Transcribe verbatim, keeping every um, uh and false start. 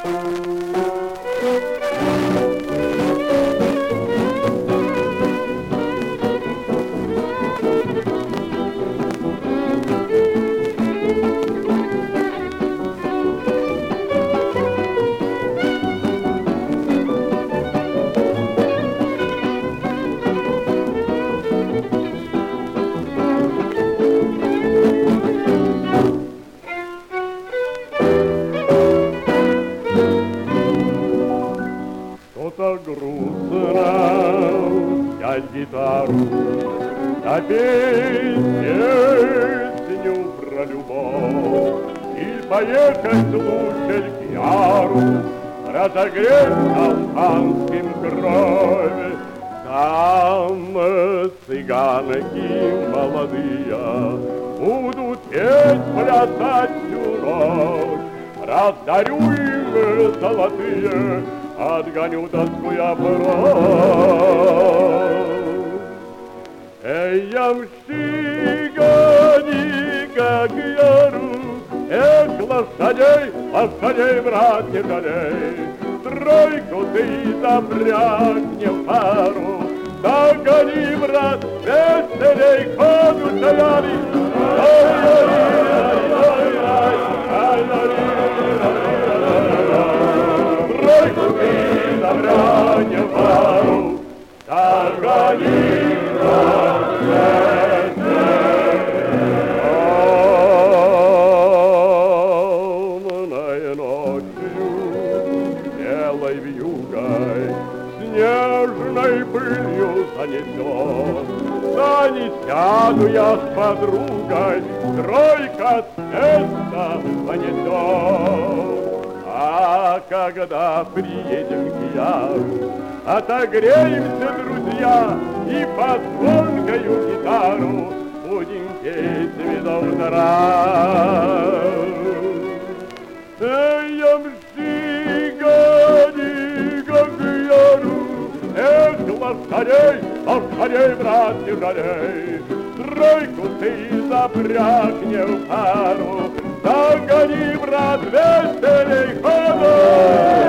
Что-то грустно взять гитару, запеть песню про любовь и поехать слушать к Яру, разогреть алханским кровь. Там цыганки молодые будут петь, плясать всю ночь, раздарю им золотые, отгоню тоску я прочь. Эй, ямщик, гони, как Яру, эх, лошадей, лошадей, брат, не жалей, тройку ты запрягни в пару, догони, брат, веселей ходу шагали. Тройку ты запрягни в пару, догони, брат, темной ночью, белой вьюгой, снежной пылью занесет. Да не сяду я с подругой, тройка с места понесет. А когда приедем к Яру, отогреемся, друзья, и под звонкою гитару будем петь до утра. Эй, ямщик, гони, как Яру, эх, лошадей, лошадей, брат, не жалей, тройку ты запрягни в пару, догони, брат, веселей ходу.